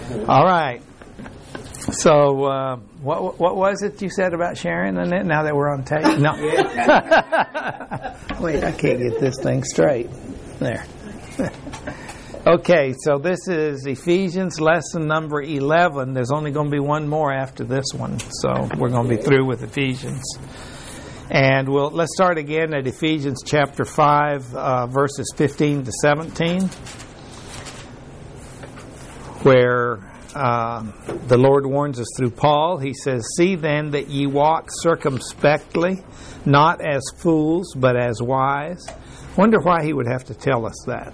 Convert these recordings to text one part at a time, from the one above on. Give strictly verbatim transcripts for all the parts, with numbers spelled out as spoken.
All right. So, uh, what what was it you said about Sharon and it? Now that we're on tape, no. Wait, I can't get this thing straight. There. Okay, so this is Ephesians lesson number eleven. There's only going to be one more after this one, so we're going to be through with Ephesians. And we'll let's start again at Ephesians chapter five, uh, verses fifteen to seventeen, where uh, the Lord warns us through Paul. He says, "See then that ye walk circumspectly, not as fools, but as wise." Wonder why he would have to tell us that.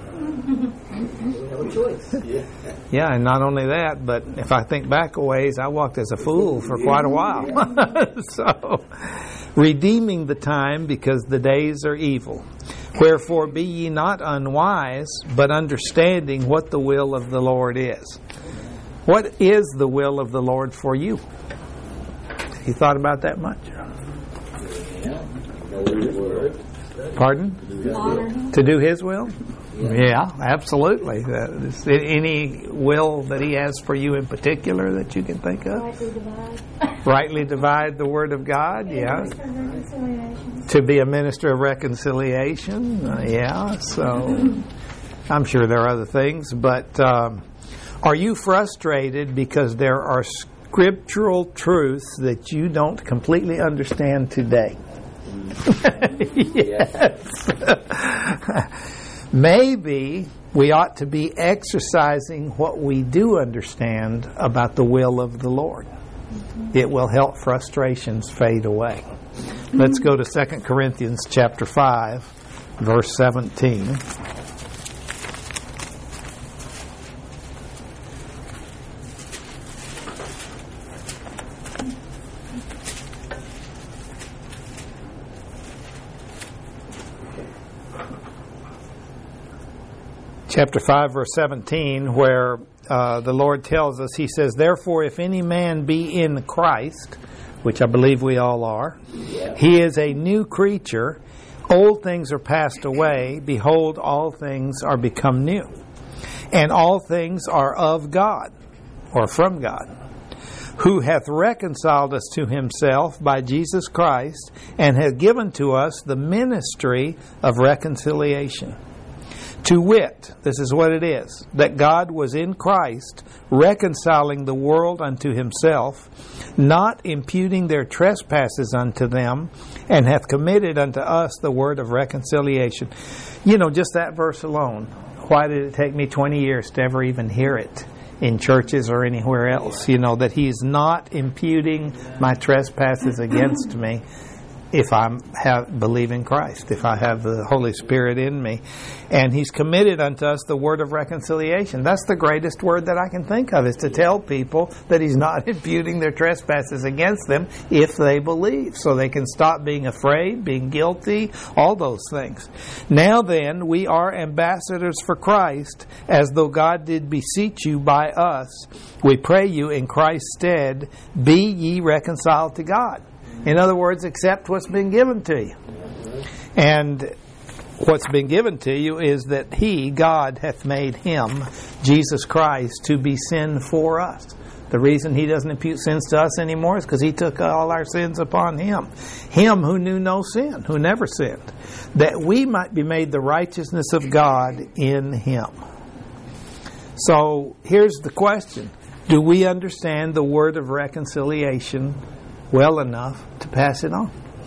No choice. Yeah. Yeah, and not only that, but if I think back a ways, I walked as a fool for quite a while. So, redeeming the time because the days are evil. Wherefore be ye not unwise, but understanding what the will of the Lord is. What is the will of the Lord for you? You thought about that much? Pardon? To do His will? Yeah, absolutely. Uh, is there any will that He has for you in particular that you can think of? Rightly divide. Rightly divide the Word of God, yeah. To be a minister of reconciliation, uh, yeah. So I'm sure there are other things, but um, are you frustrated because there are scriptural truths that you don't completely understand today? Yes. Maybe we ought to be exercising what we do understand about the will of the Lord. Mm-hmm. It will help frustrations fade away. Mm-hmm. Let's go to Second Corinthians chapter five, verse seventeen. Chapter five, verse seventeen, where uh, the Lord tells us, He says, "Therefore, if any man be in Christ," which I believe we all are, yeah. "he is a new creature. Old things are passed away. Behold, all things are become new. And all things are of God," or from God, "who hath reconciled us to Himself by Jesus Christ, and hath given to us the ministry of reconciliation. To wit," this is what it is, "that God was in Christ, reconciling the world unto Himself, not imputing their trespasses unto them, and hath committed unto us the word of reconciliation." You know, just that verse alone, why did it take me twenty years to ever even hear it in churches or anywhere else? You know, that He's not imputing my trespasses against me. If I have believe in Christ, if I have the Holy Spirit in me. And He's committed unto us the word of reconciliation. That's the greatest word that I can think of, is to tell people that He's not imputing their trespasses against them if they believe. So they can stop being afraid, being guilty, all those things. "Now then, we are ambassadors for Christ, as though God did beseech you by us. We pray you in Christ's stead, be ye reconciled to God." In other words, accept what's been given to you. And what's been given to you is that He, God, hath made Him, Jesus Christ, to be sin for us. The reason He doesn't impute sins to us anymore is because He took all our sins upon Him. Him who knew no sin, who never sinned, that we might be made the righteousness of God in Him. So here's the question. Do we understand the word of reconciliation well enough to pass it on?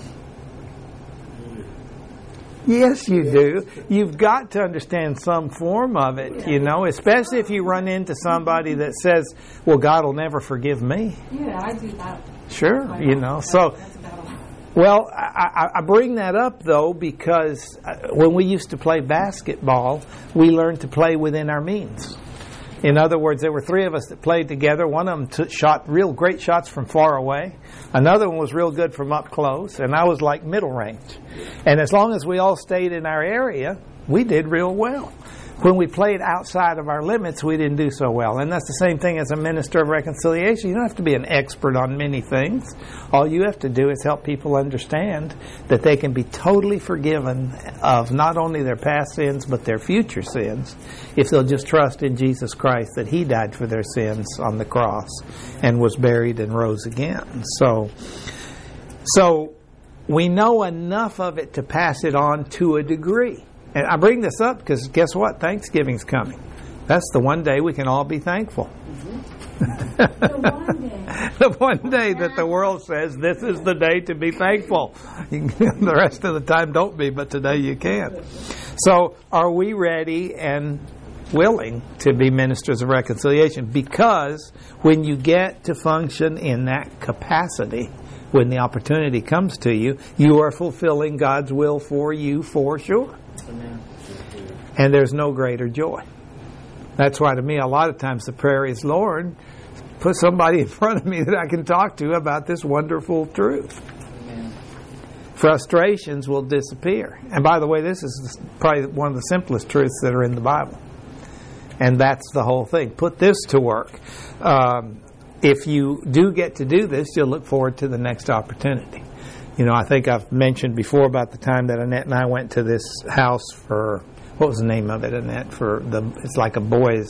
Yes, you do. You've got to understand some form of it, you know, especially if you run into somebody that says, "Well, God will never forgive me." Yeah, I do that. Sure, you know. So, well, I, I bring that up, though, because when we used to play basketball, we learned to play within our means. In other words, there were three of us that played together. One of them t- shot real great shots from far away. Another one was real good from up close. And I was like middle range. And as long as we all stayed in our area, we did real well. when we played outside of our limits, we didn't do so well. And that's the same thing as a minister of reconciliation. You don't have to be an expert on many things. All you have to do is help people understand that they can be totally forgiven of not only their past sins, but their future sins, if they'll just trust in Jesus Christ, that He died for their sins on the cross and was buried and rose again. So, so we know enough of it to pass it on to a degree. And I bring this up because guess what? Thanksgiving's coming. That's the one day we can all be thankful. Mm-hmm. the one day. The one day that the world says this is the day to be thankful. The rest of the time don't be, but today you can. So are we ready and willing to be ministers of reconciliation? Because when you get to function in that capacity, when the opportunity comes to you, you are fulfilling God's will for you for sure. Amen. And there's no greater joy. That's why to me a lot of times the prayer is, Lord, put somebody in front of me that I can talk to about this wonderful truth. Amen. Frustrations will disappear. And by the way, this is probably one of the simplest truths that are in the Bible. And that's the whole thing. Put this to work. Um, if you do get to do this, you'll look forward to the next opportunity. You know, I think I've mentioned before about the time that Annette and I went to this house for, what was the name of it, Annette? For the, it's like a boys'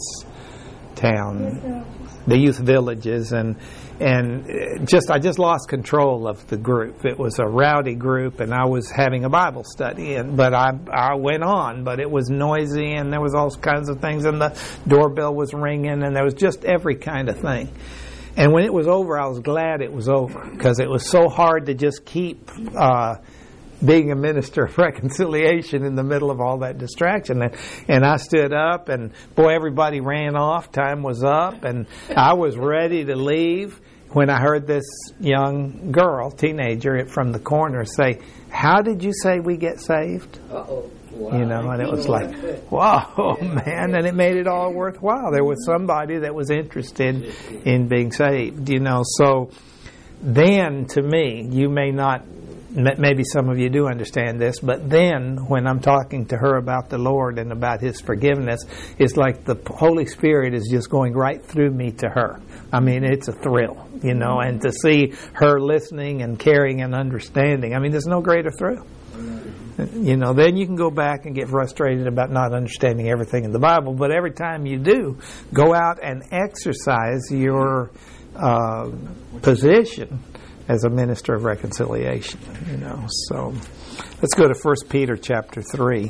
town, the youth villages, and and just I just lost control of the group. It was a rowdy group, and I was having a Bible study, and but I I went on, but it was noisy, and there was all kinds of things, and the doorbell was ringing, and there was just every kind of thing. And when it was over, I was glad it was over, because it was so hard to just keep uh, being a minister of reconciliation in the middle of all that distraction. And, and I stood up, and boy, everybody ran off. Time was up, and I was ready to leave when I heard this young girl, teenager, from the corner say, "How did you say we get saved?" Uh-oh. Wow. You know, and it was like, whoa, man, and it made it all worthwhile. There was somebody that was interested in being saved, you know. So then, to me, you may not, maybe some of you do understand this, but then when I'm talking to her about the Lord and about His forgiveness, it's like the Holy Spirit is just going right through me to her. I mean, it's a thrill, you know, and to see her listening and caring and understanding, I mean, there's no greater thrill. You know, then you can go back and get frustrated about not understanding everything in the Bible, but every time you do, go out and exercise your uh, position as a minister of reconciliation, you know. So let's go to First Peter chapter three.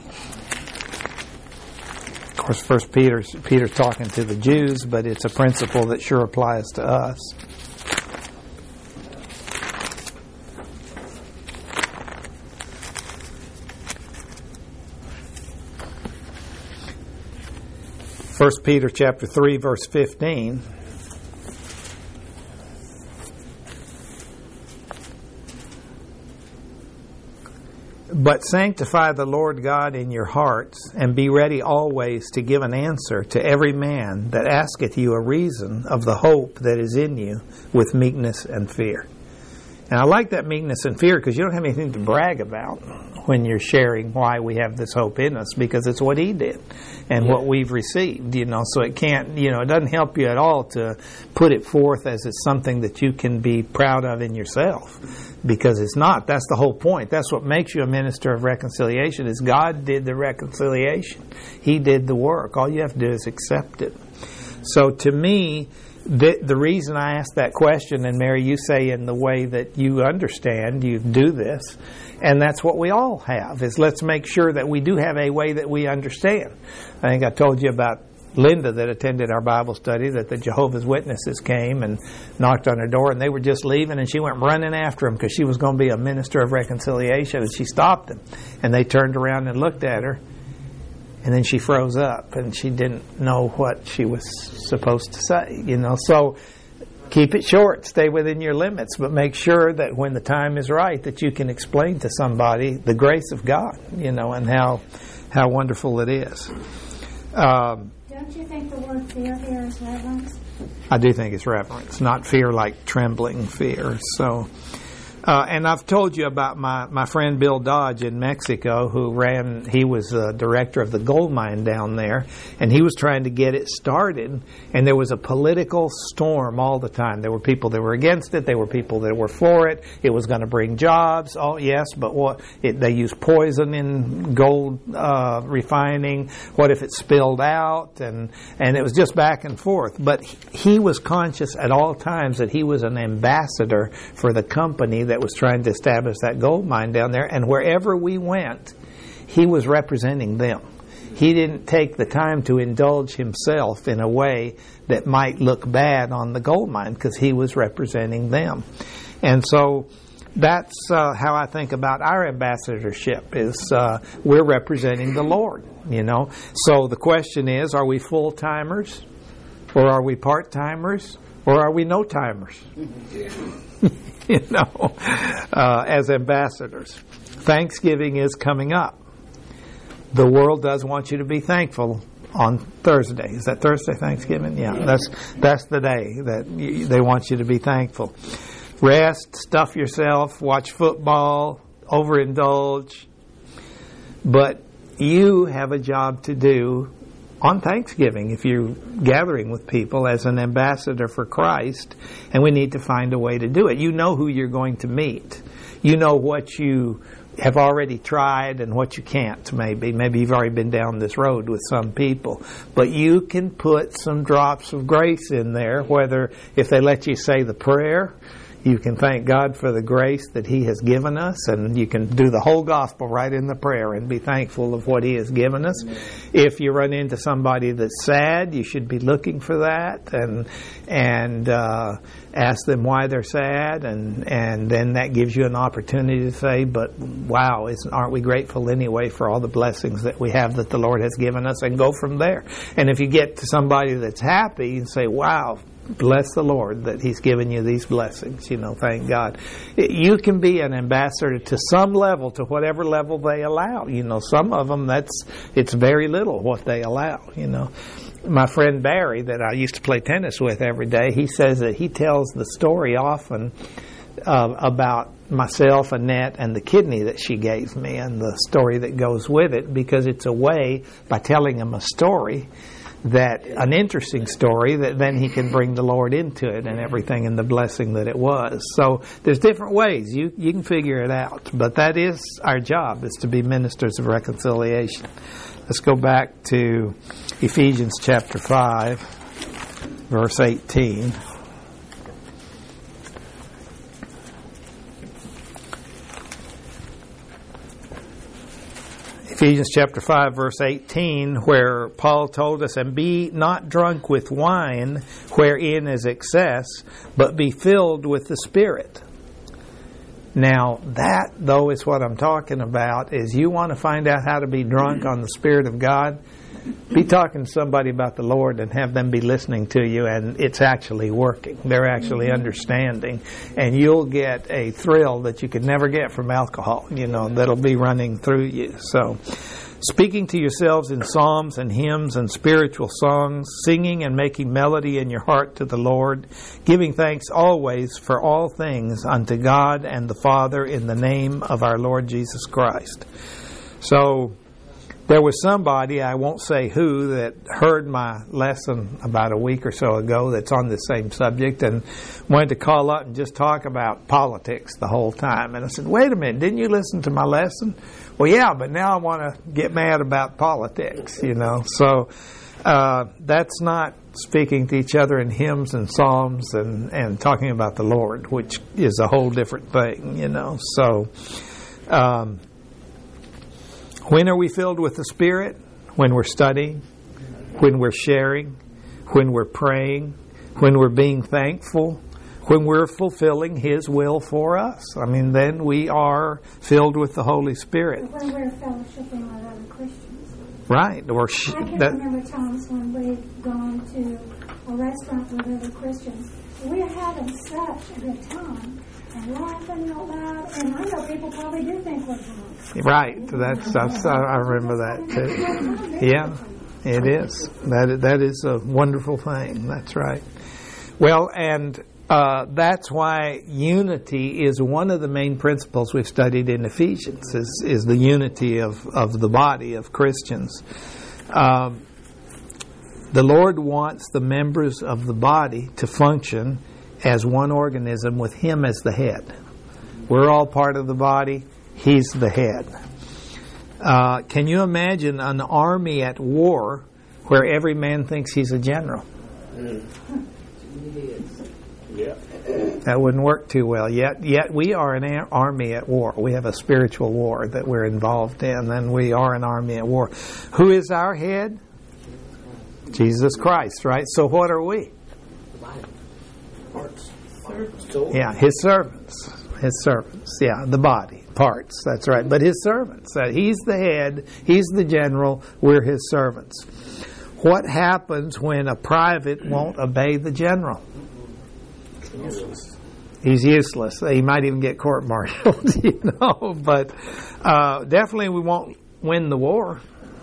Of course, First Peter, Peter's talking to the Jews, but it's a principle that sure applies to us. First Peter chapter three, verse fifteen. But sanctify the Lord God in your hearts, and be ready always to give an answer to every man that asketh you a reason of the hope that is in you, with meekness and fear. And I like that meekness and fear, because you don't have anything to brag about when you're sharing why we have this hope in us, because it's what He did and yeah. what we've received, you know. So it can't, you know, it doesn't help you at all to put it forth as it's something that you can be proud of in yourself, because it's not. That's the whole point. That's what makes you a minister of reconciliation, is God did the reconciliation. He did the work. All you have to do is accept it. So to me, The, the reason I ask that question, and Mary, you say in the way that you understand, you do this, and that's what we all have, is let's make sure that we do have a way that we understand. I think I told you about Linda that attended our Bible study, that the Jehovah's Witnesses came and knocked on her door, and they were just leaving, and she went running after them because she was going to be a minister of reconciliation, and she stopped them. And they turned around and looked at her, and then she froze up, and she didn't know what she was supposed to say, you know. So keep it short, stay within your limits, but make sure that when the time is right that you can explain to somebody the grace of God, you know, and how how wonderful it is. Um, Don't you think the word fear here is reverence? I do think it's reverence, not fear like trembling fear. So Uh, and I've told you about my, my friend Bill Dodge in Mexico, who ran, he was the director of the gold mine down there, and he was trying to get it started, and there was a political storm all the time. There were people that were against it, there were people that were for it, it was going to bring jobs, oh yes, but what, it, they used poison in gold uh, refining, what if it spilled out, and, and it was just back and forth. But he, he was conscious at all times that he was an ambassador for the company that was trying to establish that gold mine down there, and wherever we went, he was representing them. He didn't take the time to indulge himself in a way that might look bad on the gold mine, because he was representing them. And so that's uh, how I think about our ambassadorship, is uh, we're representing the Lord, you know. So the question is, are we full-timers, or are we part-timers, or are we no-timers? You know, uh, as ambassadors. Thanksgiving is coming up. The world does want you to be thankful on Thursday. Is that Thursday, Thanksgiving? Yeah, that's that's the day that you, they want you to be thankful. Rest, stuff yourself, watch football, overindulge. But you have a job to do on Thanksgiving if you're gathering with people as an ambassador for Christ, and we need to find a way to do it. You know who you're going to meet. You know what you have already tried and what you can't, maybe. Maybe you've already been down this road with some people. But you can put some drops of grace in there, whether if they let you say the prayer, you can thank God for the grace that He has given us, and you can do the whole gospel right in the prayer and be thankful of what He has given us. If you run into somebody that's sad, you should be looking for that and and uh, ask them why they're sad, and, and then that gives you an opportunity to say, but wow, isn't, aren't we grateful anyway for all the blessings that we have that the Lord has given us, and go from there. And if you get to somebody that's happy, you say, wow, bless the Lord that He's given you these blessings, you know, thank God. You can be an ambassador to some level, to whatever level they allow. You know, some of them, that's, it's very little what they allow, you know. My friend Barry, that I used to play tennis with every day, he says that he tells the story often uh, about myself, Annette, and the kidney that she gave me, and the story that goes with it, because it's a way, by telling him a story, that an interesting story, that then he can bring the Lord into it and everything, and the blessing that it was. So there's different ways. You you can figure it out. But that is our job, is to be ministers of reconciliation. Let's go back to Ephesians chapter five, verse eighteen. Ephesians chapter five, verse eighteen, where Paul told us, and be not drunk with wine, wherein is excess, but be filled with the Spirit. Now, that, though, is what I'm talking about, is you want to find out how to be drunk on the Spirit of God, be talking to somebody about the Lord and have them be listening to you, and it's actually working. They're actually understanding, and you'll get a thrill that you could never get from alcohol, you know, that'll be running through you. So, speaking to yourselves in psalms and hymns and spiritual songs, singing and making melody in your heart to the Lord, giving thanks always for all things unto God and the Father in the name of our Lord Jesus Christ. So, there was somebody, I won't say who, that heard my lesson about a week or so ago that's on the same subject, and wanted to call up and just talk about politics the whole time. And I said, wait a minute, didn't you listen to my lesson? Well, yeah, but now I want to get mad about politics, you know. So uh, that's not speaking to each other in hymns and psalms and, and talking about the Lord, which is a whole different thing, you know. So um when are we filled with the Spirit? When we're studying, when we're sharing, when we're praying, when we're being thankful, when we're fulfilling His will for us. I mean, then we are filled with the Holy Spirit. When we're fellowshipping with other Christians. Right. Or sh- I can that, remember times when we've gone to a restaurant with other Christians. We're having such a good time. And laughing out loud, and I know people probably do think we're drunk. Right, that's, that's I remember that too. Yeah, it is. That that is a wonderful thing. That's right. Well, and uh, that's why unity is one of the main principles we've studied in Ephesians, is, is the unity of, of the body of Christians. Um, the Lord wants the members of the body to function as one organism with Him as the head. We're all part of the body. He's the head. Uh, can you imagine an army at war where every man thinks he's a general? Yeah. That wouldn't work too well. Yet, yet we are an a- army at war. We have a spiritual war that we're involved in, and we are an army at war. Who is our head? Jesus Christ, right? So what are we? Parts. Yeah, His servants. His servants. Yeah, the body. Parts. That's right. But His servants. Uh, he's the head. He's the general. We're His servants. What happens when a private won't obey the general? Useless. He's useless. He might even get court-martialed, you know. But uh, definitely we won't win the war.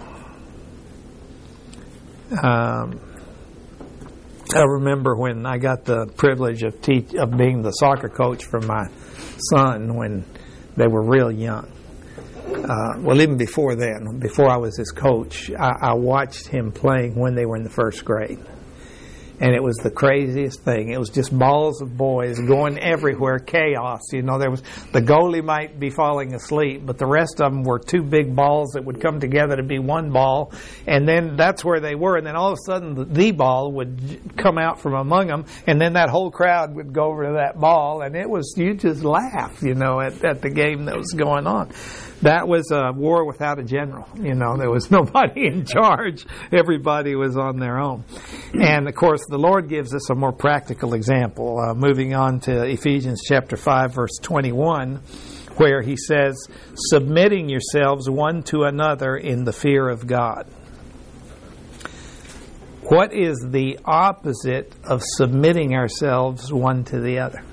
Um, I remember when I got the privilege of teach of being the soccer coach for my son when they were real young. Uh, well, even before then, before I was his coach, I, I watched him playing when they were in the first grade. And it was the craziest thing. It was just balls of boys going everywhere, chaos. You know, there was the goalie might be falling asleep, but the rest of them were two big balls that would come together to be one ball. And then that's where they were. And then all of a sudden, the, the ball would come out from among them, and then that whole crowd would go over to that ball, and it was you just laugh, you know, at, at the game that was going on. That was a war without a general. You know, there was nobody in charge. Everybody was on their own. And, of course, the Lord gives us a more practical example. Uh, moving on to Ephesians chapter five, verse twenty-one, where He says, submitting yourselves one to another in the fear of God. What is the opposite of submitting ourselves one to the other?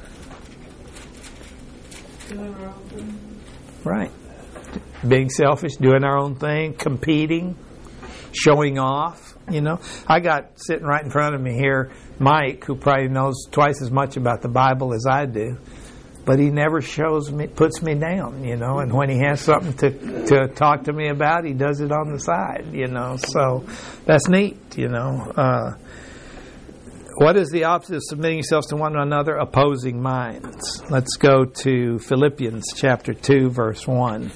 Right. Being selfish, doing our own thing, competing, showing off, you know. I got sitting right in front of me here Mike, who probably knows twice as much about the Bible as I do, but he never shows me, puts me down, you know, and when he has something to, to talk to me about, he does it on the side, you know. So that's neat, you know. Uh, what is the opposite of submitting yourselves to one another? Opposing minds. Let's go to Philippians chapter two, verse one.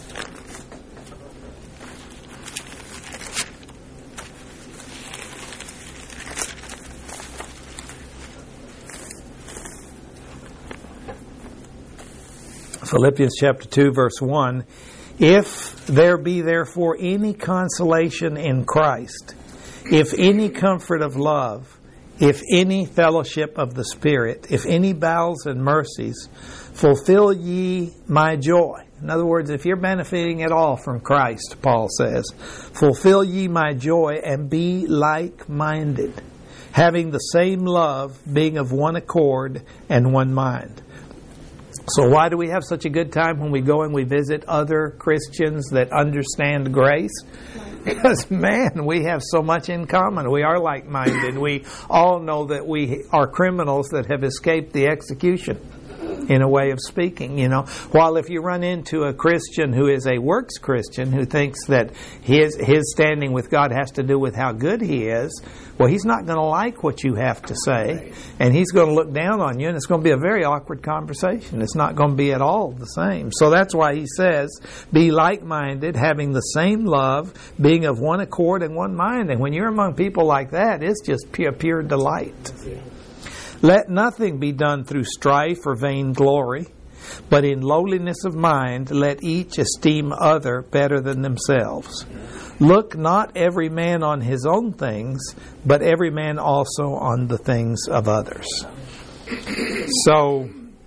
Philippians chapter two, verse one. If there be therefore any consolation in Christ, if any comfort of love, if any fellowship of the Spirit, if any bowels and mercies, fulfill ye my joy. In other words, if you're benefiting at all from Christ, Paul says, fulfill ye my joy and be like-minded, having the same love, being of one accord and one mind. So why do we have such a good time when we go and we visit other Christians that understand grace? Because, man, we have so much in common. We are like-minded. We all know that we are criminals that have escaped the execution, in a way of speaking, you know. While if you run into a Christian who is a works Christian, who thinks that his his standing with God has to do with how good he is, well, he's not going to like what you have to say, and he's going to look down on you, and it's going to be a very awkward conversation. It's not going to be at all the same. So that's why he says, be like-minded, having the same love, being of one accord and one mind. And when you're among people like that, it's just pure, pure delight. Let nothing be done through strife or vainglory, but in lowliness of mind let each esteem other better than themselves. Look not every man on his own things, but every man also on the things of others. So,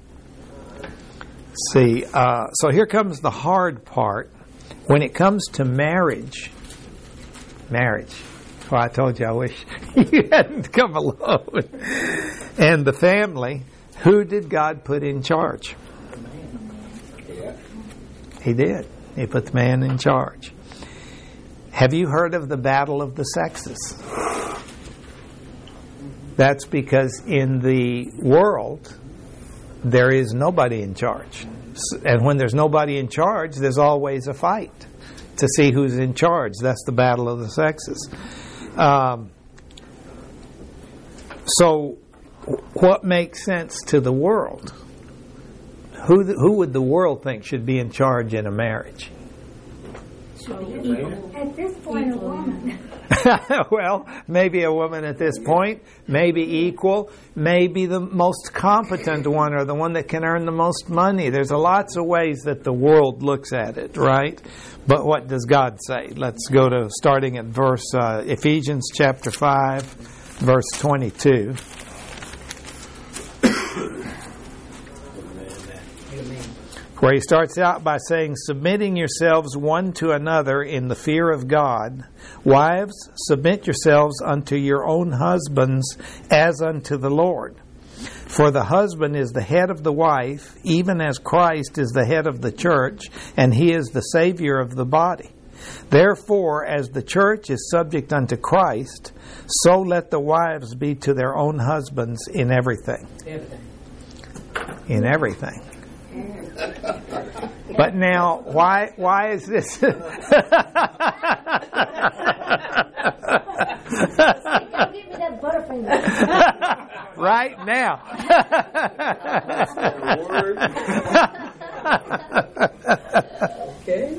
see, uh, so here comes the hard part. When it comes to marriage, marriage. Well, I told you I wish you hadn't come alone. And the family, who did God put in charge? He did. He put the man in charge. Have you heard of the battle of the sexes? That's because in the world, there is nobody in charge. And when there's nobody in charge, there's always a fight to see who's in charge. That's the battle of the sexes. Um, so, what makes sense to the world? Who the, who would the world think should be in charge in a marriage? At this point, a woman. Well, maybe a woman at this point, maybe equal, maybe the most competent one or the one that can earn the most money. There's a lots of ways that the world looks at it, right? But what does God say? Let's go to starting at verse uh, Ephesians chapter five, verse twenty-two. Where he starts out by saying, submitting yourselves one to another in the fear of God. Wives, submit yourselves unto your own husbands as unto the Lord. For the husband is the head of the wife, even as Christ is the head of the church, and he is the Savior of the body. Therefore, as the church is subject unto Christ, so let the wives be to their own husbands in everything. Everything. In everything. But now, why why is this? Don't give me that butterfinger. Right now. Okay.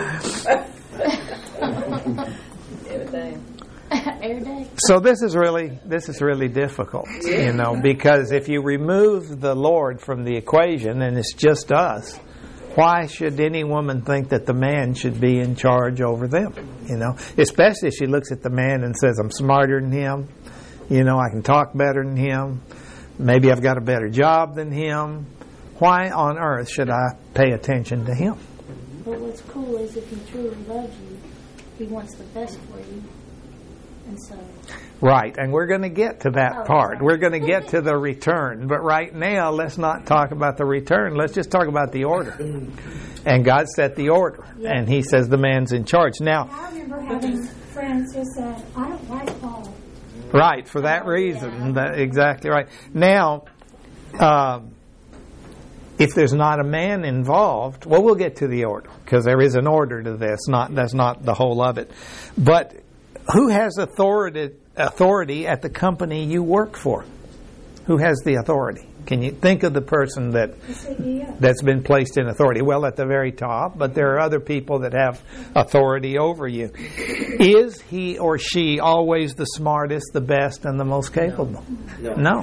Everything. Every day. So this is really this is really difficult, you know, because if you remove the Lord from the equation and it's just us, why should any woman think that the man should be in charge over them? You know, especially if she looks at the man and says, "I'm smarter than him. You know, I can talk better than him. Maybe I've got a better job than him. Why on earth should I pay attention to him?" But what's cool is if he truly loves you, he wants the best for you. And so, right, and we're going to get to that Oh, part. sorry. We're going to get to the return. But right now, let's not talk about the return. Let's just talk about the order. And God set the order. Yeah. And he says the man's in charge. Now, I remember having friends who said, I don't like Paul. right, for that reason. That, exactly right. Now, um, if there's not a man involved, well, we'll get to the order. Because there is an order to this. Not That's not the whole of it. But who has authority authority at the company you work for? Who has the authority? Can you think of the person that The C E O. that's been placed in authority? Well, at the very top, but there are other people that have authority over you. Is he or she always the smartest, the best, and the most capable? No. No.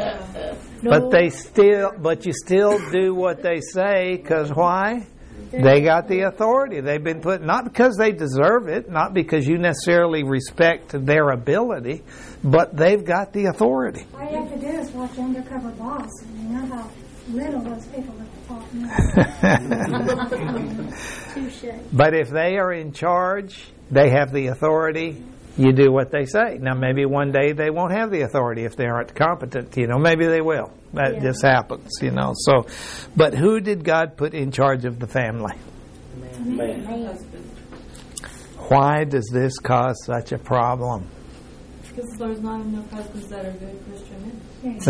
But they still, but you still do what they say, because why? They got the authority. They've been put, not because they deserve it, not because you necessarily respect their ability, but they've got the authority. All you have to do is watch Undercover Boss, and you know how little those people at the top know. touche. But if they are in charge, they have the authority, you do what they say. Now, maybe one day they won't have the authority if they aren't competent. You know, maybe they will. That Yeah. just happens, you know. So, but who did God put in charge of the family? Man. Man. Why does this cause such a problem? Because there's not enough husbands that are good Christian men.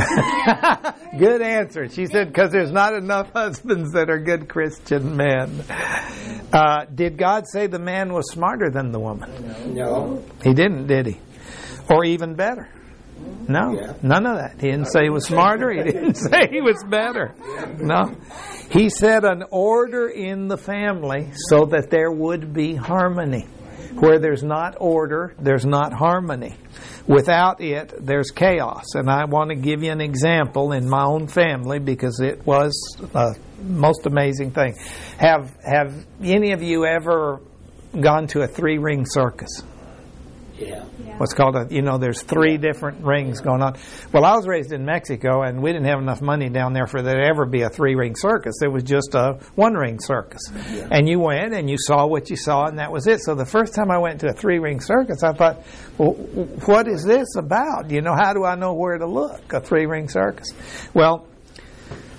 Good answer. She said, because there's not enough husbands that are good Christian men. Uh, did God say the man was smarter than the woman? No. He didn't, did he? Or even better? No, Yeah. none of that. He didn't say he was smarter. He didn't say he was better. No. He said an order in the family so that there would be harmony. Where there's not order, there's not harmony. Without it, there's chaos. And I want to give you an example in my own family because it was a most amazing thing. Have Have any of you ever gone to a three-ring circus? Yeah. What's called a, you know, there's three different rings going on. Well, I was raised in Mexico, and we didn't have enough money down there for there to ever be a three-ring circus. It was just a one-ring circus. Yeah. And you went, and you saw what you saw, and that was it. So the first time I went to a three-ring circus, I thought, well, what is this about? You know, how do I know where to look, a three-ring circus? Well,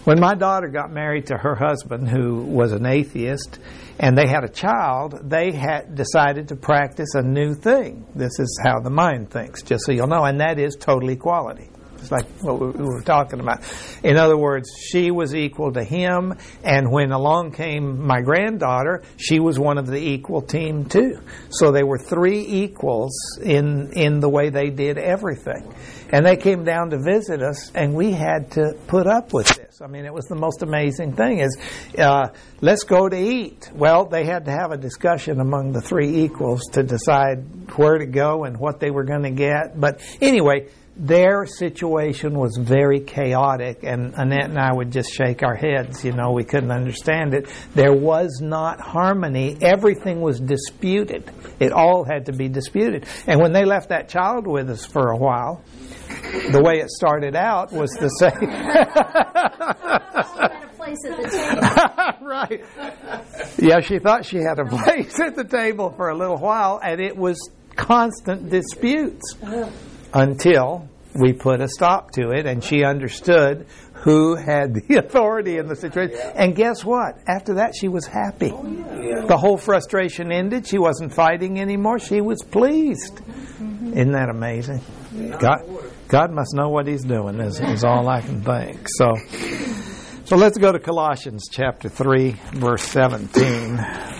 When my daughter got married to her husband, who was an atheist, and they had a child, they had decided to practice a new thing. This is how the mind thinks, just so you'll know, and that is total equality. It's like what we were talking about. In other words, she was equal to him, and when along came my granddaughter, she was one of the equal team too. So they were three equals in in the way they did everything. And they came down to visit us, and we had to put up with this. I mean, it was the most amazing thing is, uh, let's go to eat. Well, they had to have a discussion among the three equals to decide where to go and what they were going to get. But anyway, their situation was very chaotic, and Annette and I would just shake our heads. You know, we couldn't understand it. There was not harmony. Everything was disputed. It all had to be disputed. And when they left that child with us for a while, the way it started out was the same. Had a place at the table. Right. Yeah, she thought she had a place at the table for a little while, and it was constant disputes until we put a stop to it, and she understood who had the authority in the situation. And guess what? After that, she was happy. The whole frustration ended. She wasn't fighting anymore. She was pleased. Isn't that amazing? God, God must know what He's doing, is, is all I can think. So, so let's go to Colossians chapter three, verse seventeen.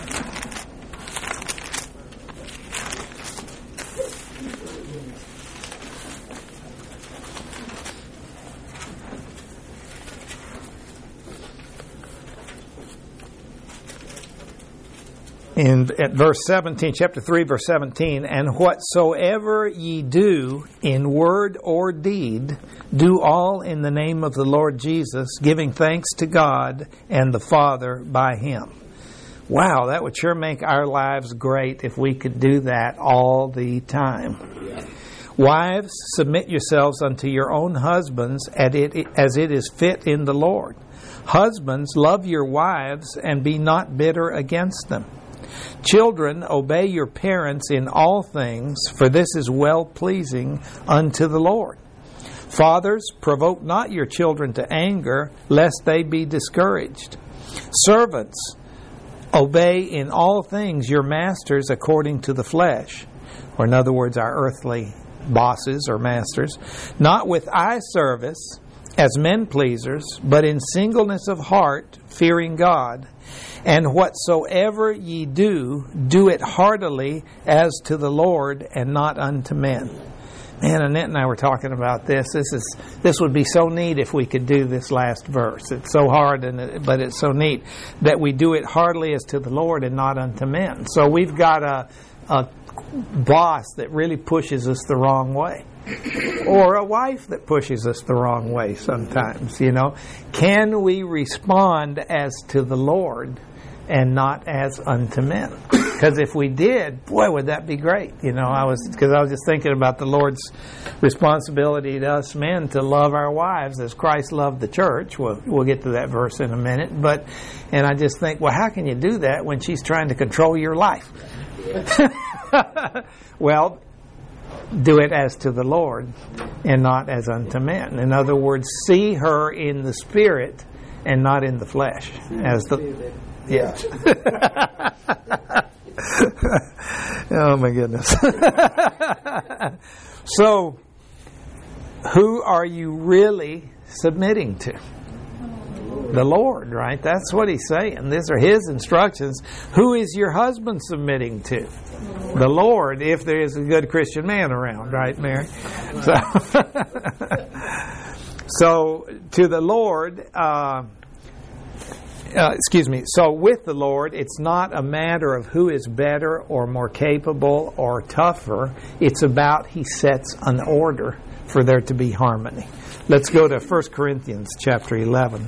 In at verse seventeen, chapter three, verse seventeen, and whatsoever ye do in word or deed, do all in the name of the Lord Jesus, giving thanks to God and the Father by Him. Wow, that would sure make our lives great if we could do that all the time. Wives, submit yourselves unto your own husbands as it is fit in the Lord. Husbands, love your wives and be not bitter against them. Children, obey your parents in all things, for this is well-pleasing unto the Lord. Fathers, provoke not your children to anger, lest they be discouraged. Servants, obey in all things your masters according to the flesh, or in other words, our earthly bosses or masters, not with eye service as men pleasers, but in singleness of heart, fearing God. And whatsoever ye do, do it heartily as to the Lord and not unto men. Man, Annette and I were talking about this. This is this would be so neat if we could do this last verse. It's so hard, and it, but it's so neat that we do it heartily as to the Lord and not unto men. So we've got a, a boss that really pushes us the wrong way. Or a wife that pushes us the wrong way sometimes, you know. Can we respond as to the Lord and not as unto men? Because if we did, boy, would that be great. You know, I was because I was just thinking about the Lord's responsibility to us men to love our wives as Christ loved the church. We'll, we'll get to that verse in a minute. But and I just think, well, how can you do that when she's trying to control your life? Well, do it as to the Lord and not as unto men. In other words, see her in the spirit and not in the flesh. As the yeah. Oh my goodness. So, who are you really submitting to? The Lord, right? That's what He's saying. These are His instructions. Who is your husband submitting to? The Lord, if there is a good Christian man around, right, Mary? So, so to the Lord, uh, uh, excuse me, so with the Lord, it's not a matter of who is better or more capable or tougher. It's about He sets an order for there to be harmony. Let's go to First Corinthians chapter eleven.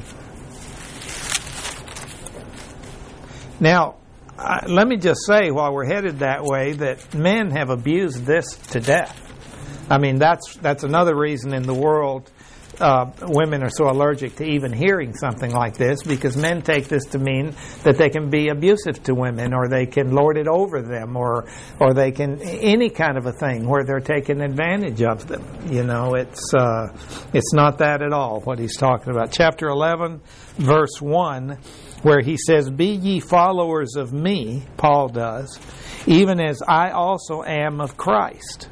Now, uh, let me just say, while we're headed that way, that men have abused this to death. I mean, that's that's another reason in the world uh, women are so allergic to even hearing something like this, because men take this to mean that they can be abusive to women, or they can lord it over them, or or they can any kind of a thing where they're taking advantage of them. You know, it's uh, it's not that at all what he's talking about. Chapter eleven, verse one, where he says, "Be ye followers of me," Paul does, "even as I also am of Christ."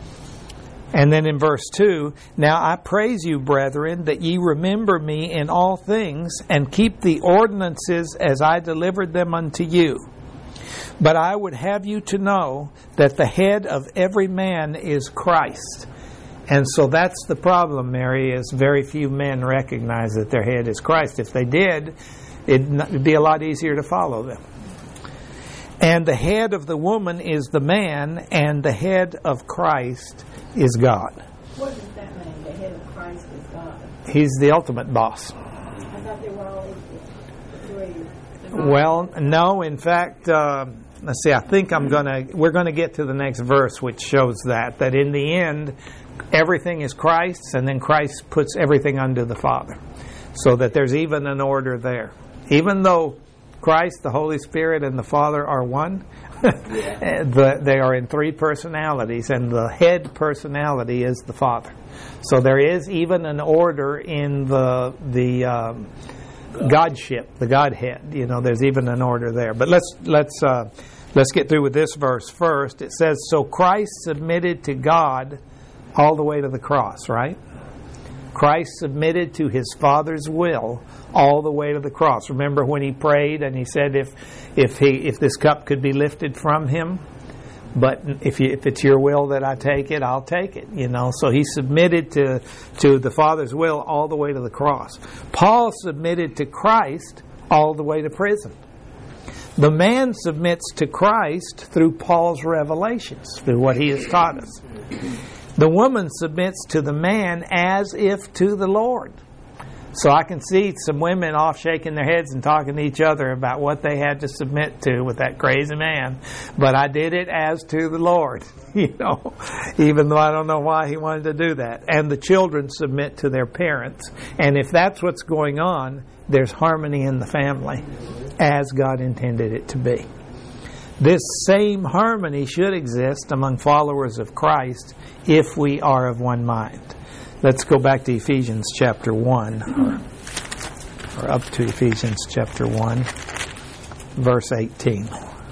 And then in verse two, "Now I praise you, brethren, that ye remember me in all things, and keep the ordinances as I delivered them unto you. But I would have you to know that the head of every man is Christ." And so that's the problem, Mary, is very few men recognize that their head is Christ. If they did, it'd be a lot easier to follow them. "And the head of the woman is the man, and the head of Christ is God." What does that mean? The head of Christ is God. He's the ultimate boss. I thought they were all equal. Three. Well, no. In fact, uh, let's see. I think I'm gonna. We're gonna get to the next verse, which shows that that in the end, everything is Christ's, and then Christ puts everything under the Father, so that there's even an order there. Even though Christ, the Holy Spirit, and the Father are one, the, they are in three personalities, and the head personality is the Father. So there is even an order in the the um, Godship, the Godhead. You know, there's even an order there. But let's let's uh, let's get through with this verse first. It says, "So Christ submitted to God all the way to the cross," right? Christ submitted to his Father's will all the way to the cross. Remember when he prayed and he said, if if he if this cup could be lifted from him, but if you, if it's your will that I take it, I'll take it. You know, so he submitted to to the Father's will all the way to the cross. Paul submitted to Christ all the way to prison. The man submits to Christ through Paul's revelations, through what he has taught us. The woman submits to the man as if to the Lord. So I can see some women off shaking their heads and talking to each other about what they had to submit to with that crazy man. But I did it as to the Lord, you know, even though I don't know why he wanted to do that. And the children submit to their parents. And if that's what's going on, there's harmony in the family as God intended it to be. This same harmony should exist among followers of Christ if we are of one mind. Let's go back to Ephesians chapter one, or, or up to Ephesians chapter one, verse eighteen.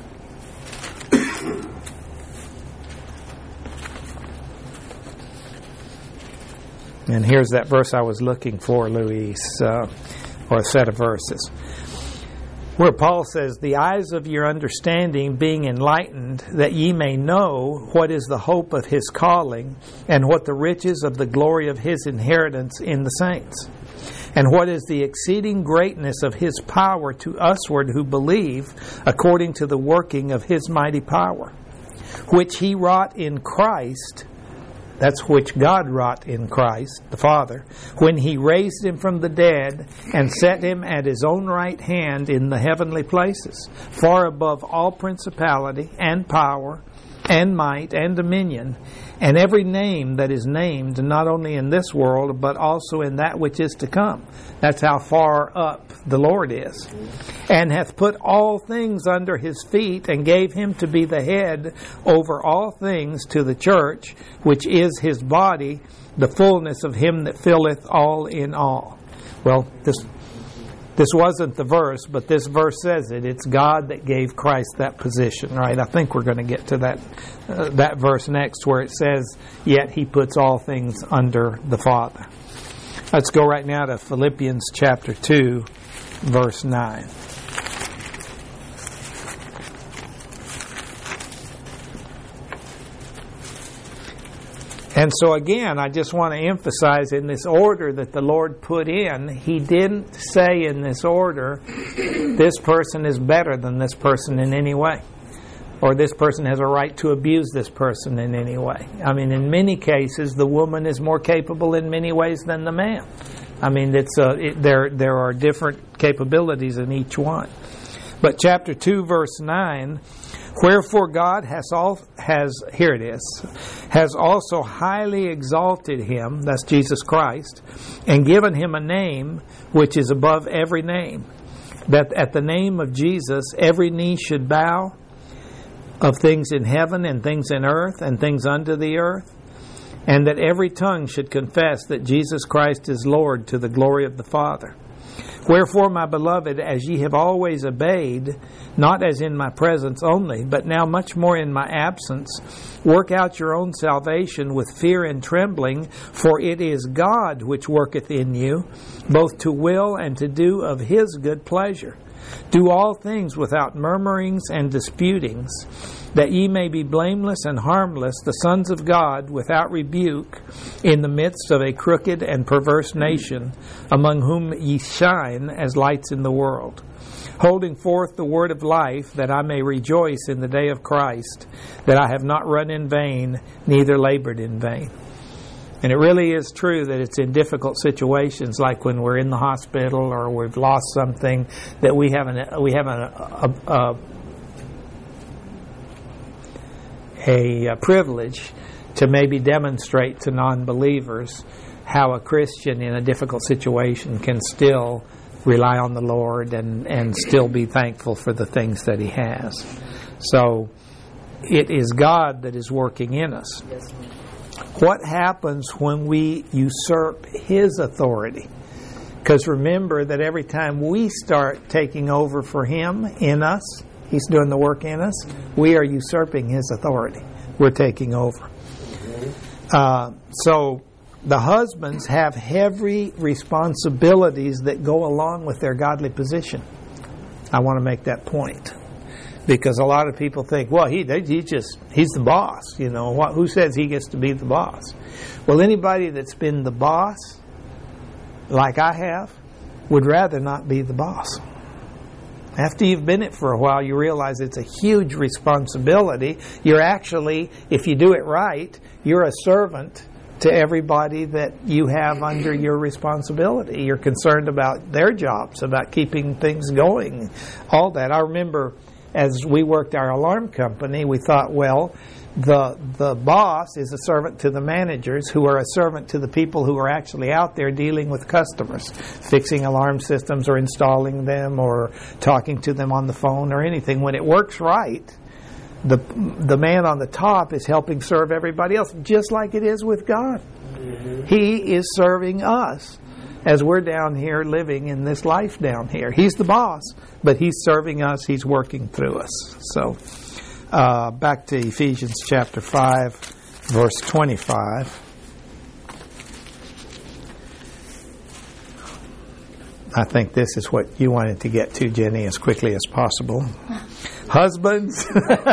And here's that verse I was looking for, Luis, uh, or a set of verses, where Paul says, "The eyes of your understanding being enlightened, that ye may know what is the hope of his calling, and what the riches of the glory of his inheritance in the saints, and what is the exceeding greatness of his power to usward who believe, according to the working of his mighty power, which he wrought in Christ," that's which God wrought in Christ, the Father, "when he raised him from the dead and set him at his own right hand in the heavenly places, far above all principality and power and might and dominion, and every name that is named, not only in this world, but also in that which is to come." That's how far up the Lord is. "And hath put all things under his feet, and gave him to be the head over all things to the church, which is his body, the fullness of him that filleth all in all." Well, this this wasn't the verse, but this verse says it. It's God that gave Christ that position, right? I think we're going to get to that uh, that verse next, where it says, "Yet he puts all things under the Father." Let's go right now to Philippians chapter two, verse nine. And so again, I just want to emphasize, in this order that the Lord put in, he didn't say in this order, this person is better than this person in any way, or this person has a right to abuse this person in any way. I mean, in many cases, the woman is more capable in many ways than the man. I mean, it's a, it, there there are different capabilities in each one. But chapter two, verse nine, Wherefore God has all has here it is has also highly exalted him, that's Jesus Christ, and given him a name which is above every name, that at the name of Jesus every knee should bow, of things in heaven and things in earth and things under the earth, and that every tongue should confess that Jesus Christ is Lord, to the glory of the Father. Wherefore, my beloved, as ye have always obeyed, not as in my presence only, but now much more in my absence, work out your own salvation with fear and trembling, for it is God which worketh in you, both to will and to do of his good pleasure. Do all things without murmurings and disputings, that ye may be blameless and harmless, the sons of God, without rebuke, in the midst of a crooked and perverse nation, among whom ye shine as lights in the world, holding forth the word of life, that I may rejoice in the day of Christ, that I have not run in vain, neither labored in vain. And it really is true that it's in difficult situations, like when we're in the hospital or we've lost something, that we have an we have a a, a, a privilege to maybe demonstrate to non-believers how a Christian in a difficult situation can still rely on the Lord and, and still be thankful for the things that He has. So it is God that is working in us. What happens when we usurp His authority? Because remember that every time we start taking over for Him in us, He's doing the work in us, we are usurping His authority. We're taking over. Uh, so the husbands have heavy responsibilities that go along with their godly position. I want to make that point. Because a lot of people think, well, he he just he's the boss, you know. What, who says he gets to be the boss? Well, anybody that's been the boss, like I have, would rather not be the boss. After you've been it for a while, you realize it's a huge responsibility. You're actually, if you do it right, you're a servant to everybody that you have under your responsibility. You're concerned about their jobs, about keeping things going, all that. I remember as we worked our alarm company, we thought, well, the the boss is a servant to the managers, who are a servant to the people who are actually out there dealing with customers, fixing alarm systems or installing them or talking to them on the phone or anything. When it works right, the the man on the top is helping serve everybody else, just like it is with God. Mm-hmm. He is serving us as we're down here living in this life down here. He's the boss, but He's serving us. He's working through us. So, uh, back to Ephesians chapter five, verse twenty-five. I think this is what you wanted to get to, Jenny, as quickly as possible. Husbands,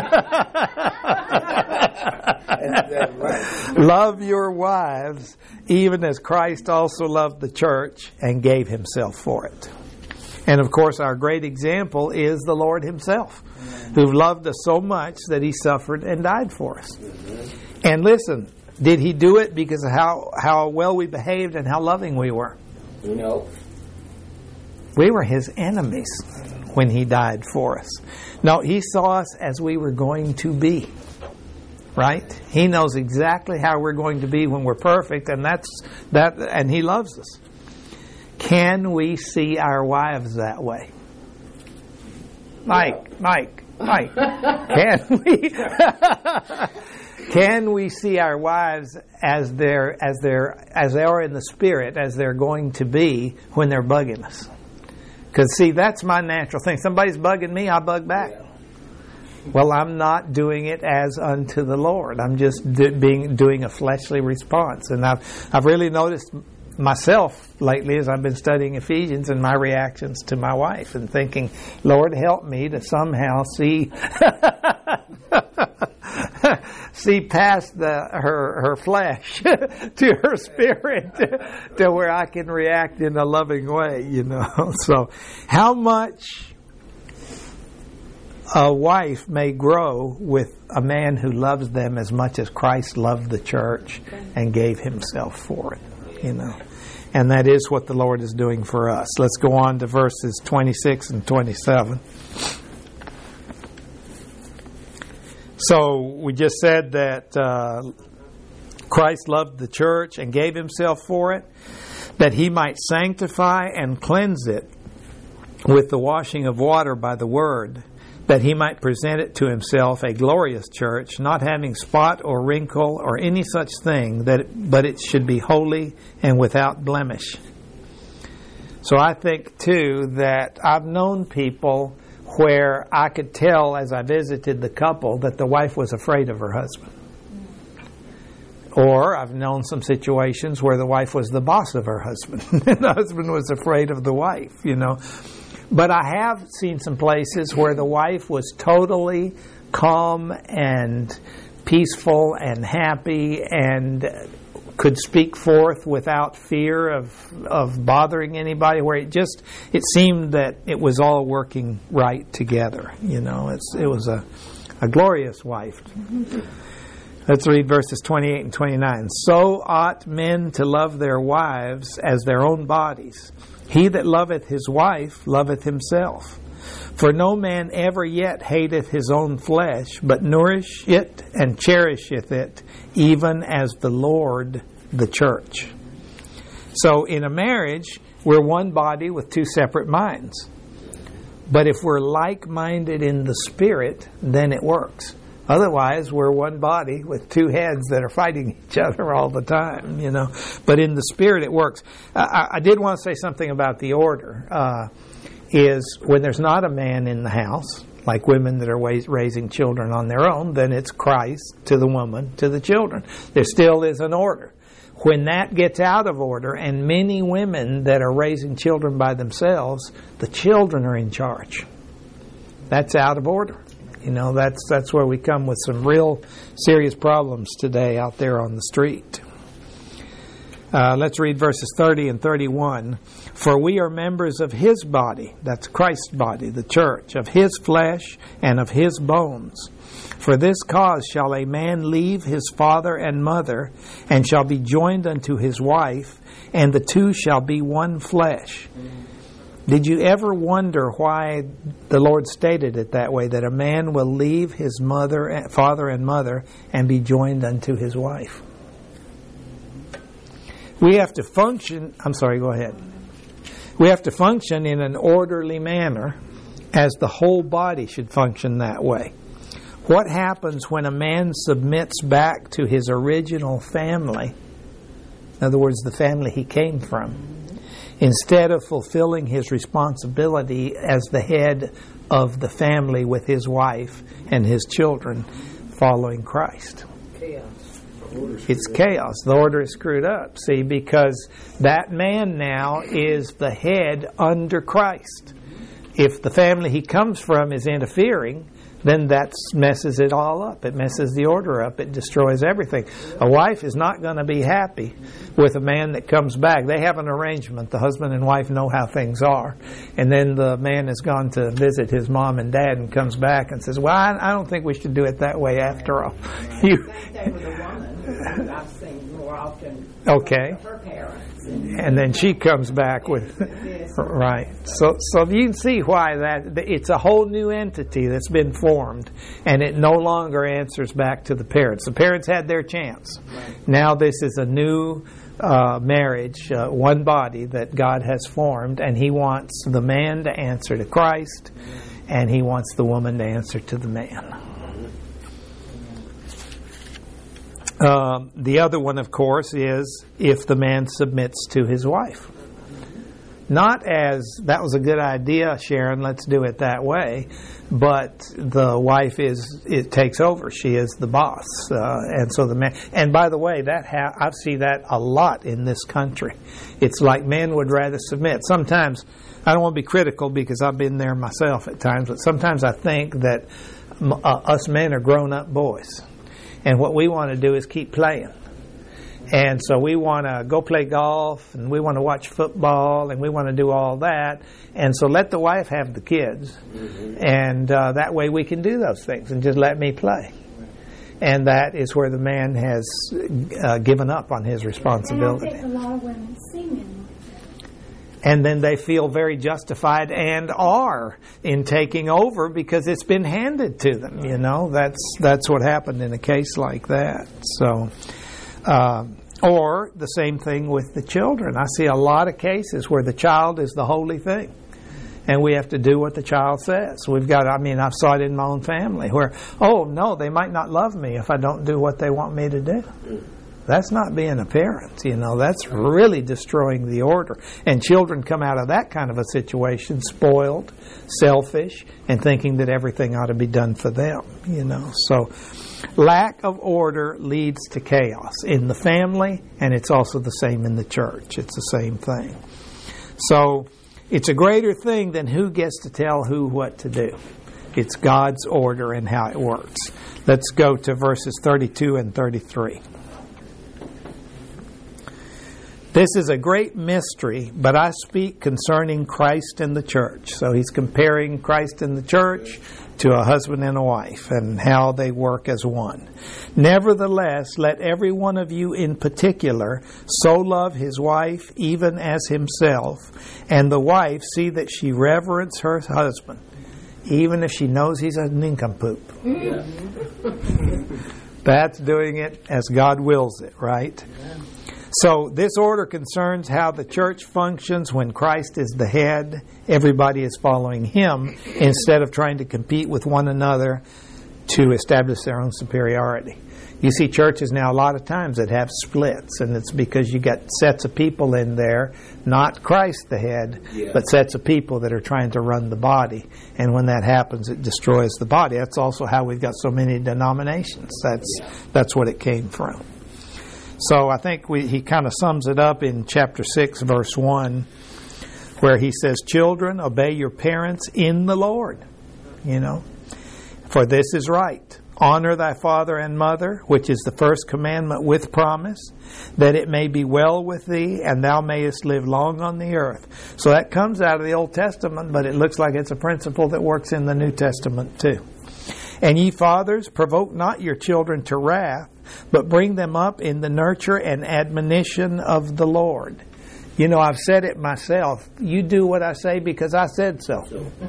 love your wives, even as Christ also loved the church and gave Himself for it. And of course, our great example is the Lord Himself, who loved us so much that He suffered and died for us. And listen, did He do it because of how, how well we behaved and how loving we were? No. We were His enemies when He died for us. No, He saw us as we were going to be. Right? He knows exactly how we're going to be when we're perfect, and that's that. And He loves us. Can we see our wives that way? Mike, Mike, Mike. Can we? Can we see our wives as they're as they're as they are in the spirit, as they're going to be when they're bugging us? Because see, that's my natural thing. Somebody's bugging me, I bug back. Well, I'm not doing it as unto the Lord. I'm just do, being doing a fleshly response. And I've I've really noticed myself lately as I've been studying Ephesians and my reactions to my wife and thinking, Lord, help me to somehow see see past the her her flesh to her spirit to, to where I can react in a loving way, you know. So how much a wife may grow with a man who loves them as much as Christ loved the church and gave Himself for it, you know. And that is what the Lord is doing for us. Let's go on to verses twenty-six and twenty-seven. So we just said that uh, Christ loved the church and gave himself for it, that he might sanctify and cleanse it with the washing of water by the word, that he might present it to himself a glorious church, not having spot or wrinkle or any such thing, that it, but it should be holy and without blemish. So I think, too, that I've known people where I could tell as I visited the couple that the wife was afraid of her husband. Or I've known some situations where the wife was the boss of her husband and the husband was afraid of the wife, you know. But I have seen some places where the wife was totally calm and peaceful and happy and could speak forth without fear of of bothering anybody, where it just it seemed that it was all working right together. You know, it's it was a, a glorious wife. Let's read verses twenty-eight and twenty-nine. So ought men to love their wives as their own bodies. He that loveth his wife loveth himself. For no man ever yet hateth his own flesh, but nourisheth it and cherisheth it, even as the Lord the church. So in a marriage, we're one body with two separate minds. But if we're like-minded in the spirit, then it works. Otherwise, we're one body with two heads that are fighting each other all the time, you know. But in the spirit, it works. Uh, I, I did want to say something about the order. Uh, is when there's not a man in the house, like women that are raising children on their own, then it's Christ to the woman, to the children. There still is an order. When that gets out of order, and many women that are raising children by themselves, the children are in charge. That's out of order. You know, that's that's where we come with some real serious problems today out there on the street. Uh, let's read verses thirty and thirty-one. For we are members of his body, that's Christ's body, the church, of his flesh and of his bones. For this cause shall a man leave his father and mother, and shall be joined unto his wife, and the two shall be one flesh. Did you ever wonder why the Lord stated it that way, that a man will leave his mother, father and mother and be joined unto his wife? We have to function, I'm sorry, go ahead. We have to function in an orderly manner, as the whole body should function that way. What happens when a man submits back to his original family, in other words, the family he came from, instead of fulfilling his responsibility as the head of the family with his wife and his children following Christ? Chaos. It's chaos. The order is screwed up, see, because that man now is the head under Christ. If the family he comes from is interfering, then that messes it all up. It messes the order up. It destroys everything. A wife is not going to be happy with a man that comes back. They have an arrangement. The husband and wife know how things are. And then the man has gone to visit his mom and dad and comes back and says, well, I, I don't think we should do it that way after all. You, Same thing with a woman. I've seen more often. Okay. Her parents. And then she comes back with, right. So, so you can see why that it's a whole new entity that's been formed, and it no longer answers back to the parents. The parents had their chance. Now this is a new uh, marriage, uh, one body that God has formed, and He wants the man to answer to Christ, and He wants the woman to answer to the man. Um, the other one, of course, is if the man submits to his wife. Not as, that was a good idea, Sharon, let's do it that way, but the wife is, it takes over. She is the boss. Uh, and so the man, and by the way, that ha- I see that a lot in this country. It's like men would rather submit. Sometimes, I don't want to be critical because I've been there myself at times, but sometimes I think that uh, us men are grown-up boys. And what we want to do is keep playing. And so we want to go play golf, and we want to watch football, and we want to do all that. And so let the wife have the kids. Mm-hmm. And uh, that way we can do those things and just let me play. And that is where the man has uh, given up on his responsibility. And I think a lot of women see men like that. And then they feel very justified and are in taking over because it's been handed to them. You know, that's that's what happened in a case like that. So, uh, or the same thing with the children. I see a lot of cases where the child is the holy thing, and we have to do what the child says. We've got. I mean, I've saw it in my own family where, oh no, they might not love me if I don't do what they want me to do. That's not being a parent, you know. That's really destroying the order. And children come out of that kind of a situation spoiled, selfish, and thinking that everything ought to be done for them, you know. So lack of order leads to chaos in the family, and it's also the same in the church. It's the same thing. So it's a greater thing than who gets to tell who what to do. It's God's order and how it works. Let's go to verses thirty-two and thirty-three. This is a great mystery, but I speak concerning Christ and the church. So he's comparing Christ and the church to a husband and a wife and how they work as one. Nevertheless, let every one of you in particular so love his wife even as himself, and the wife see that she reverence her husband, even if she knows he's a nincompoop. Yeah. That's doing it as God wills it, right? So this order concerns how the church functions when Christ is the head. Everybody is following him instead of trying to compete with one another to establish their own superiority. You see churches now a lot of times that have splits, and it's because you got sets of people in there, not Christ the head, Yeah. but sets of people that are trying to run the body. And when that happens, it destroys the body. That's also how we've got so many denominations. That's Yeah. that's what it came from. So I think we, he kind of sums it up in chapter six, verse one, where he says, "Children, obey your parents in the Lord, you know, for this is right. Honor thy father and mother, which is the first commandment with promise, that it may be well with thee, and thou mayest live long on the earth." So that comes out of the Old Testament, but it looks like it's a principle that works in the New Testament too. "And ye fathers, provoke not your children to wrath, but bring them up in the nurture and admonition of the Lord." You know, I've said it myself. You do what I say because I said so.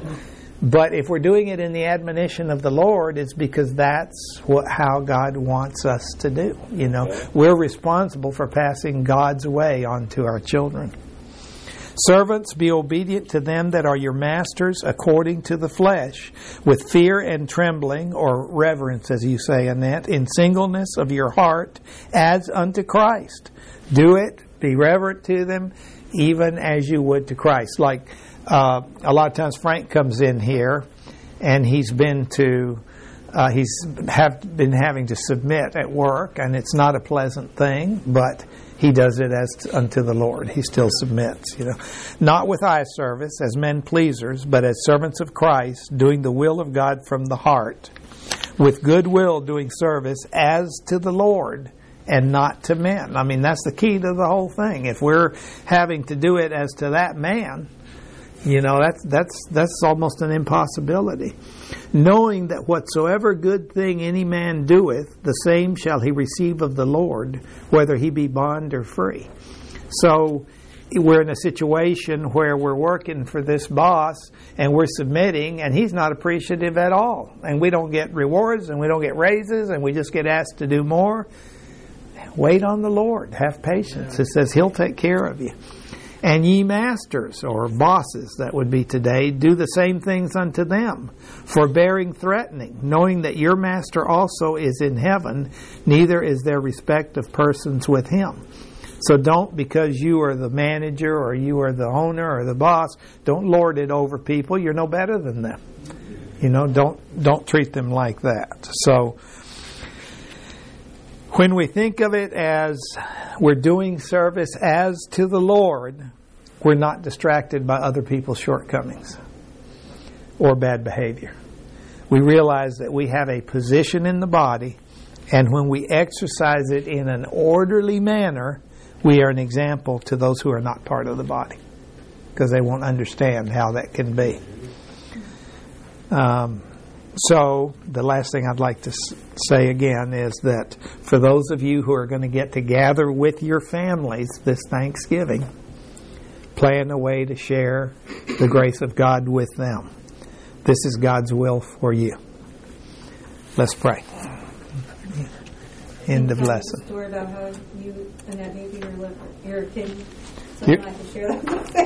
But if we're doing it in the admonition of the Lord, it's because that's what how God wants us to do. You know, we're responsible for passing God's way on to our children. "Servants, be obedient to them that are your masters according to the flesh, with fear and trembling," or reverence, as you say, Annette, "in singleness of your heart, as unto Christ." Do it, be reverent to them, even as you would to Christ. Like uh, a lot of times Frank comes in here, and he's been to, uh, he's have been having to submit at work, and it's not a pleasant thing, but he does it as unto the Lord. He still submits, you know. "Not with eye service, as men pleasers, but as servants of Christ, doing the will of God from the heart, with good will doing service as to the Lord, and not to men." I mean, that's the key to the whole thing. If we're having to do it as to that man, you know, that's that's that's almost an impossibility. "Knowing that whatsoever good thing any man doeth, the same shall he receive of the Lord, whether he be bond or free." So we're in a situation where we're working for this boss and we're submitting, and he's not appreciative at all. And we don't get rewards, and we don't get raises, and we just get asked to do more. Wait on the Lord. Have patience. It says he'll take care of you. "And ye masters," or bosses that would be today, "do the same things unto them, forbearing threatening, knowing that your master also is in heaven, neither is there respect of persons with him." So don't, because you are the manager or you are the owner or the boss, don't lord it over people. You're no better than them. You know, don't don't treat them like that. So when we think of it as we're doing service as to the Lord, we're not distracted by other people's shortcomings or bad behavior. We realize that we have a position in the body, and when we exercise it in an orderly manner, we are an example to those who are not part of the body, because they won't understand how that can be. Um, So the last thing I'd like to say again is that for those of you who are going to get to gather with your families this Thanksgiving, plan a way to share the grace of God with them. This is God's will for you. Let's pray. End of lesson. Story about how you and that baby, your, your kid, You- something I can share that.